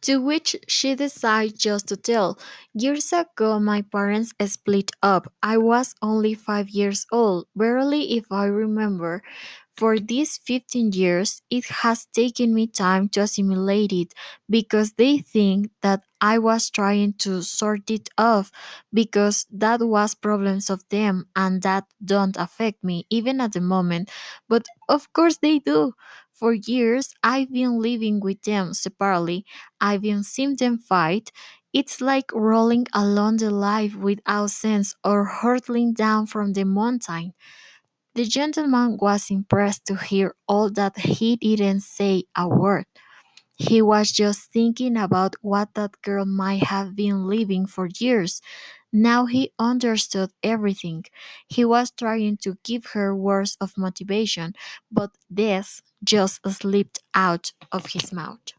To which she decided just to tell. Years ago, my parents split up. I was only 5 years old, barely if I remember. For these 15 years, it has taken me time to assimilate it because they think that I was trying to sort it off because that was problems of them and that don't affect me even at the moment. But of course they do. For years, I've been living with them separately. I've been seeing them fight. It's like rolling along the life without sense or hurtling down from the mountain. The gentleman was impressed to hear all that. He didn't say a word. He was just thinking about what that girl might have been living for years. Now he understood everything. He was trying to give her words of motivation, but this just slipped out of his mouth.